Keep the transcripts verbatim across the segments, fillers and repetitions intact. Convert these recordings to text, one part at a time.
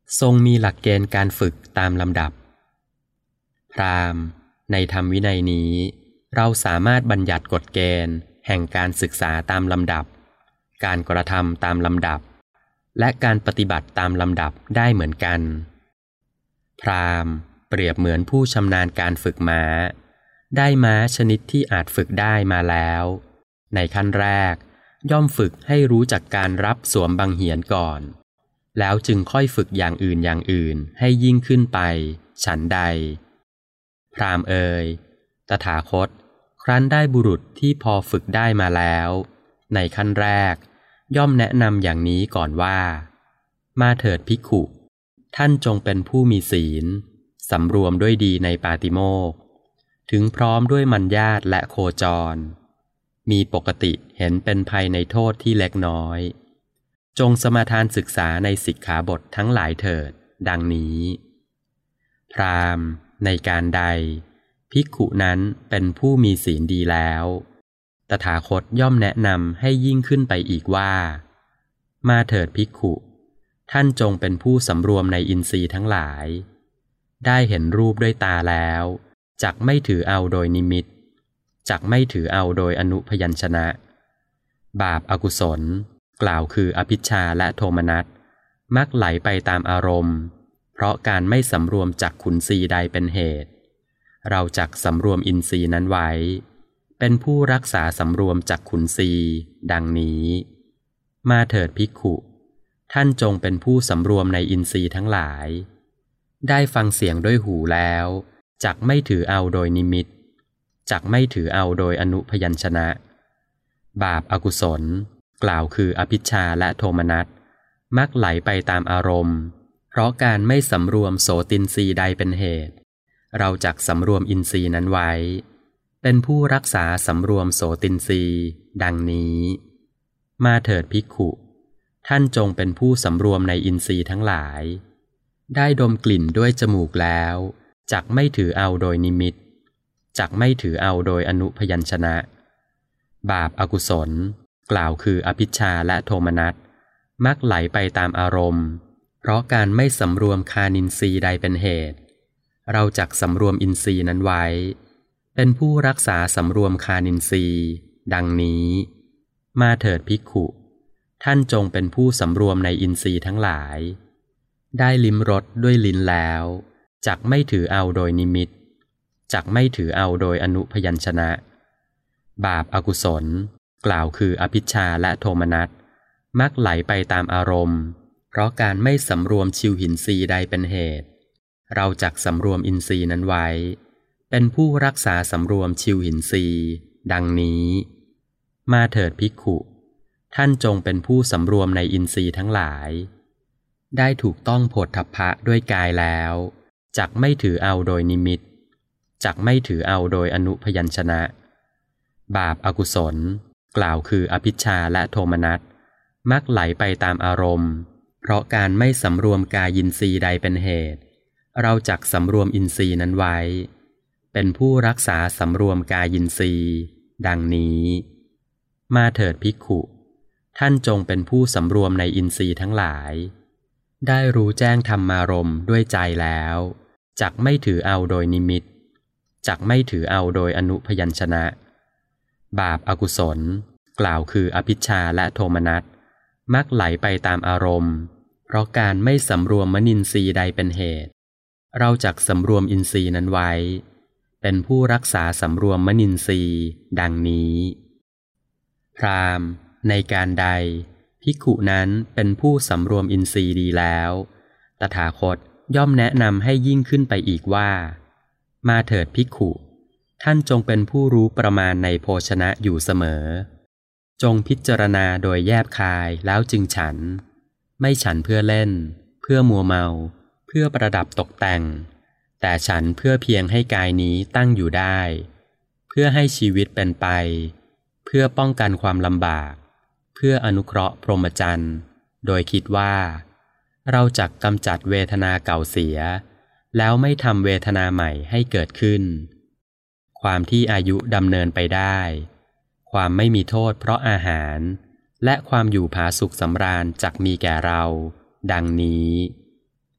ทรงมีหลักเกณฑ์การฝึกตามลำดับพราหมณ์ในธรรมวินัยนี้เราสามารถบัญญัติกฎเกณฑ์แห่งการศึกษาตามลำดับการกระทำตามลำดับและการปฏิบัติตามลำดับได้เหมือนกันพราหมณ์เปรียบเหมือนผู้ชำนาญการฝึกม้าได้ม้าชนิดที่อาจฝึกได้มาแล้วในขั้นแรกย่อมฝึกให้รู้จักการรับสวมบังเหียนก่อนแล้วจึงค่อยฝึกอย่างอื่นอย่างอื่นให้ยิ่งขึ้นไปฉันใดพราหมณ์เอ่ยตถาคตครั้นได้บุรุษที่พอฝึกได้มาแล้วในขั้นแรกย่อมแนะนำอย่างนี้ก่อนว่ามาเถิดภิกขุท่านจงเป็นผู้มีศีลสำรวมด้วยดีในปาติโมกข์ถึงพร้อมด้วยมัญญาตและโคจรมีปกติเห็นเป็นภัยในโทษที่เล็กน้อยจงสมาทานศึกษาในสิกขาบททั้งหลายเถิดดังนี้พราหมณ์ในการใดภิกขุนั้นเป็นผู้มีศีลดีแล้วตถาคตย่อมแนะนำให้ยิ่งขึ้นไปอีกว่ามาเถิดภิกขุท่านจงเป็นผู้สำรวมในอินทรีย์ทั้งหลายได้เห็นรูปด้วยตาแล้วจักไม่ถือเอาโดยนิมิตจักไม่ถือเอาโดยอนุพยัญชนะบาปอกุศลกล่าวคืออภิชฌาและโทมนัสมักไหลไปตามอารมณ์เพราะการไม่สำรวมจักขุนศีใดเป็นเหตุเราจักสำรวมอินทรีย์นั้นไว้เป็นผู้รักษาสำรวมจักขุนศีดังนี้มาเถิดภิกขุท่านจงเป็นผู้สำรวมในอินทรีย์ทั้งหลายได้ฟังเสียงด้วยหูแล้วจักไม่ถือเอาโดยนิมิตจักไม่ถือเอาโดยอนุพยัญชนะบาปอกุศลกล่าวคืออภิชฌาและโทมนัสมักไหลไปตามอารมณ์เพราะการไม่สำรวมโสตินทรีย์ใดเป็นเหตุเราจักสำรวมอินทรีย์นั้นไว้เป็นผู้รักษาสำรวมโสตินทรีย์ดังนี้มาเถิดภิกขุท่านจงเป็นผู้สำรวมในอินทรีย์ทั้งหลายได้ดมกลิ่นด้วยจมูกแล้วจักไม่ถือเอาโดยนิมิตจักไม่ถือเอาโดยอนุพยัญชนะบาปอกุศลกล่าวคืออภิชฌาและโทมนัสมักไหลไปตามอารมณ์เพราะการไม่สำรวมคานินทรีย์ใดเป็นเหตุเราจักสำรวมอินทรีย์นั้นไว้เป็นผู้รักษาสำรวมคานินทรีย์ดังนี้มาเถิดภิกขุท่านจงเป็นผู้สำรวมในอินทรีย์ทั้งหลายได้ลิ้มรสด้วยลิ้นแล้วจักไม่ถือเอาโดยนิมิตจักไม่ถือเอาโดยอนุพยัญชนะบาปอกุศลกล่าวคืออภิชฌาและโทมนัสมักไหลไปตามอารมณ์เพราะการไม่สำรวมชิวหินทรีย์ใดเป็นเหตุเราจักสำรวมอินทรีย์นั้นไว้เป็นผู้รักษาสำรวมชิวหินทรีย์ดังนี้มาเถิดภิกขุท่านจงเป็นผู้สำรวมในอินทรีย์ทั้งหลายได้ถูกต้องโผฏฐัพพะด้วยกายแล้วจักไม่ถือเอาโดยนิมิตจักไม่ถือเอาโดยอนุพยัญชนะบาปอกุศลกล่าวคืออภิชฌาและโทมนัสมักไหลไปตามอารมณ์เพราะการไม่สำรวมกายินทรีย์ใดเป็นเหตุเราจักสำรวมอินทรีย์นั้นไว้เป็นผู้รักษาสำรวมกายินทรีย์ดังนี้มาเถิดภิกขุท่านจงเป็นผู้สำรวมในอินทรีย์ทั้งหลายได้รู้แจ้งธรรมารมณ์ด้วยใจแล้วจักไม่ถือเอาโดยนิมิตจักไม่ถือเอาโดยอนุพยัญชนะบาปอกุศลกล่าวคืออภิชฌาและโทมนัสมักไหลไปตามอารมณ์เพราะการไม่สำรวมมนินทรีย์ใดเป็นเหตุเราจักสำรวมอินทรีย์นั้นไว้เป็นผู้รักษาสำรวมมนินทรีย์ดังนี้พราหมณ์ในการใดภิกขุนั้นเป็นผู้สำรวมอินทรีย์ดีแล้วตถาคตย่อมแนะนำให้ยิ่งขึ้นไปอีกว่ามาเถิดภิกขุท่านจงเป็นผู้รู้ประมาณในโภชนะอยู่เสมอจงพิจารณาโดยแยบคายแล้วจึงฉันไม่ฉันเพื่อเล่นเพื่อมัวเมาเพื่อประดับตกแต่งแต่ฉันเพื่อเพียงให้กายนี้ตั้งอยู่ได้เพื่อให้ชีวิตเป็นไปเพื่อป้องกันความลำบากเพื่ออนุเคราะห์พรหมจรรย์โดยคิดว่าเราจักกำจัดเวทนาเก่าเสียแล้วไม่ทำเวทนาใหม่ให้เกิดขึ้นความที่อายุดำเนินไปได้ความไม่มีโทษเพราะอาหารและความอยู่ผาสุกสำราญจักมีแก่เราดังนี้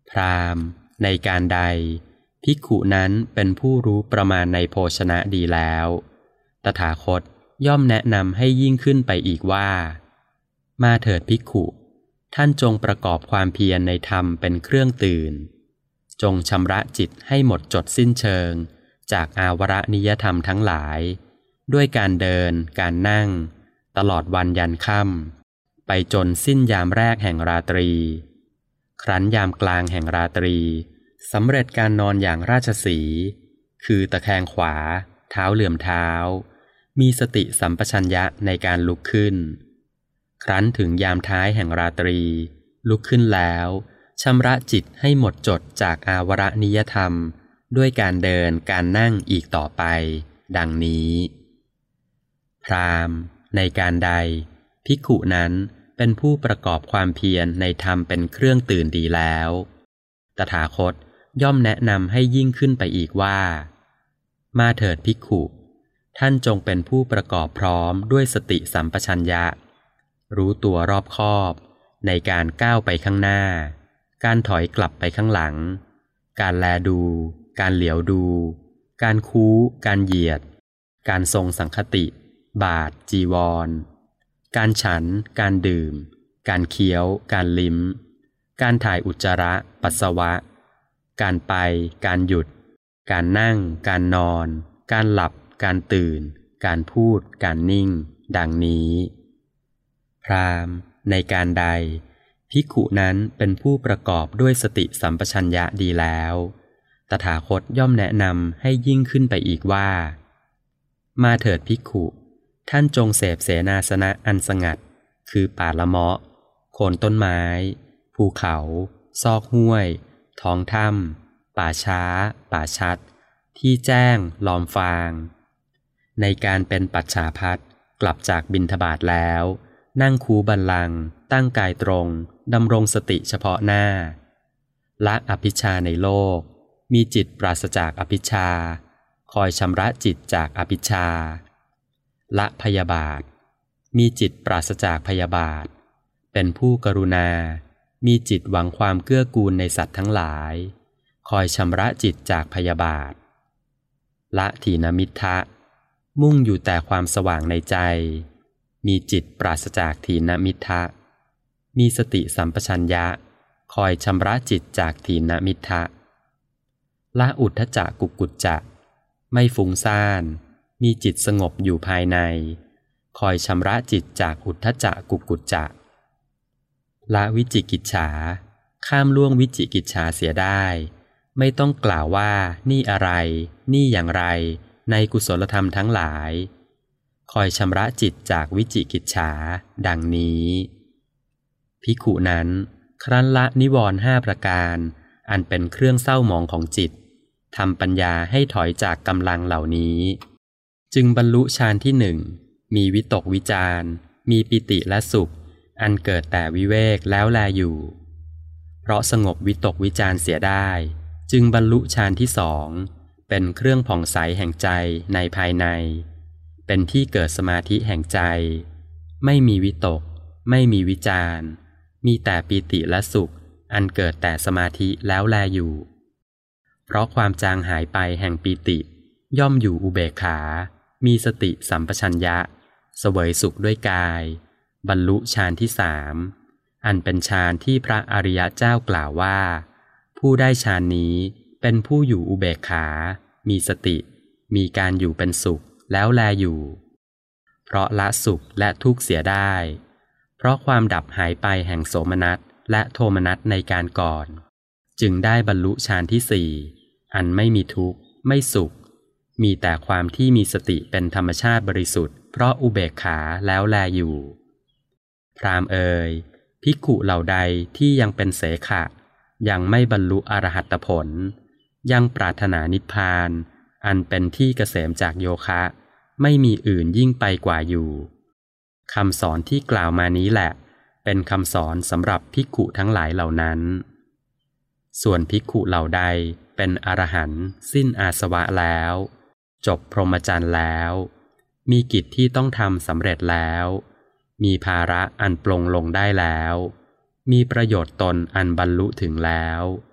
พราหมณ์ในการใดภิกขุนั้นเป็นผู้รู้ประมาณในโภชนะดีแล้วตถาคตย่อมแนะนำให้ยิ่งขึ้นไปอีกว่ามาเถิดภิกขุท่านจงประกอบความเพียรในธรรมเป็นเครื่องตื่นจงชำระจิตให้หมดจดสิ้นเชิงจากอาวรณิยธรรมทั้งหลายด้วยการเดินการนั่งตลอดวันยันค่ำไปจนสิ้นยามแรกแห่งราตรีครั้นยามกลางแห่งราตรีสำเร็จการนอนอย่างราชสีห์คือตะแคงขวาเท้าเหลื่อมเท้ามีสติสัมปชัญญะในการลุกขึ้นครั้นถึงยามท้ายแห่งราตรีลุกขึ้นแล้วชำระจิตให้หมดจดจากอาวรณิยธรรมด้วยการเดินการนั่งอีกต่อไปดังนี้พราหมณ์ในการใดภิกขุนั้นเป็นผู้ประกอบความเพียรในธรรมเป็นเครื่องตื่นดีแล้วตถาคตย่อมแนะนำให้ยิ่งขึ้นไปอีกว่ามาเถิดภิกขุท่านจงเป็นผู้ประกอบพร้อมด้วยสติสัมปชัญญะรู้ตัวรอบคอบในการก้าวไปข้างหน้าการถอยกลับไปข้างหลังการแลดูการเหลียวดูการคู้การเหยียดการทรงสังคติบาทจีวรการฉันการดื่มการเคี้ยวการลิ้มการถ่ายอุจจาระปัสสาวะการไปการหยุดการนั่งการนอนการหลับการตื่นการพูดการนิ่งดังนี้พราหมณ์ในการใดภิกขุนั้นเป็นผู้ประกอบด้วยสติสัมปชัญญะดีแล้วตถาคตย่อมแนะนำให้ยิ่งขึ้นไปอีกว่ามาเถิดภิกขุท่านจงเสพเสนาสนะอันสงัดคือป่าละเมาะโคนต้นไม้ภูเขาซอกห้วยท้องถ้ำป่าช้าป่าชัดที่แจ้งลอมฟางในการเป็นปัจฉาภัตกลับจากบิณฑบาตแล้วนั่งคูบัลลังก์ตั้งกายตรงดำรงสติเฉพาะหน้าละอภิชฌาในโลกมีจิตปราศจากอภิชฌาคอยชำระจิตจากอภิชฌาละพยาบาทมีจิตปราศจากพยาบาทเป็นผู้กรุณามีจิตหวังความเกื้อกูลในสัตว์ทั้งหลายคอยชำระจิตจากพยาบาทละถีนมิทธะมุ่งอยู่แต่ความสว่างในใจมีจิตปราศจากถีนมิทธะมีสติสัมปชัญญะคอยชำระจิตจากถีนมิทธะละอุทธัจจะกุกกุจจะไม่ฟุ้งซ่านมีจิตสงบอยู่ภายในคอยชำระจิตจากอุทธัจจะกุกกุจจะละวิจิกิจฉาข้ามล่วงวิจิกิจฉาเสียได้ไม่ต้องกล่าวว่านี่อะไรนี่อย่างไรในกุศลธรรมทั้งหลายคอยชำระจิตจากวิจิกิจฉาดังนี้ภิกขุนั้นครั้นละนิวรณ์ห้าประการอันเป็นเครื่องเศร้าหมองของจิตทำปัญญาให้ถอยจากกำลังเหล่านี้จึงบรรลุฌานที่หนึ่งมีวิตกวิจารมีปิติและสุขอันเกิดแต่วิเวกแล้วแลอยู่เพราะสงบวิตกวิจารเสียได้จึงบรรลุฌานที่สองเป็นเครื่องผ่องใสแห่งใจในภายในเป็นที่เกิดสมาธิแห่งใจไม่มีวิตกไม่มีวิจารมีแต่ปิติและสุขอันเกิดแต่สมาธิแล้วแลอยู่เพราะความจางหายไปแห่งปิติย่อมอยู่อุเบกขามีสติสัมปชัญญะเสวยสุขด้วยกายบรรลุฌานที่สามอันเป็นฌานที่พระอริยเจ้ากล่าวว่าผู้ได้ฌานนี้เป็นผู้อยู่อุเบกขามีสติมีการอยู่เป็นสุขแล้วแลอยู่เพราะละสุขและทุกข์เสียได้เพราะความดับหายไปแห่งโสมนัสและโทมนัสในการก่อนจึงได้บรรลุฌานที่สี่อันไม่มีทุกข์ไม่สุขมีแต่ความที่มีสติเป็นธรรมชาติบริสุทธิ์เพราะอุเบกขาแล้วแลอยู่พราหมณ์เอ่ยภิกขุเหล่าใดที่ยังเป็นเสขะยังไม่บรรลุอรหัตผลยังปรารถนานิพพานอันเป็นที่เกษมจากโยคะไม่มีอื่นยิ่งไปกว่าอยู่คำสอนที่กล่าวมานี้แหละเป็นคำสอนสำหรับภิกขุทั้งหลายเหล่านั้นส่วนภิกขุเหล่าใดเป็นอรหันต์สิ้นอาสวะแล้วจบพรหมจรรย์แล้วมีกิจที่ต้องทำสำเร็จแล้วมีภาระอันปลงลงได้แล้วมีประโยชน์ตนอันบรรลุถึงแล้ว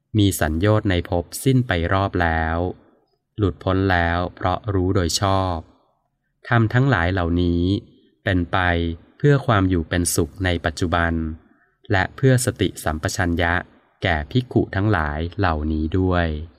มีสัญโยชน์ในภพสิ้นไปรอบแล้วหลุดพ้นแล้วเพราะรู้โดยชอบธรรมทั้งหลายเหล่านี้เป็นไปเพื่อความอยู่เป็นสุขในปัจจุบันและเพื่อสติสัมปชัญญะแก่ภิกขุทั้งหลายเหล่านี้ด้วย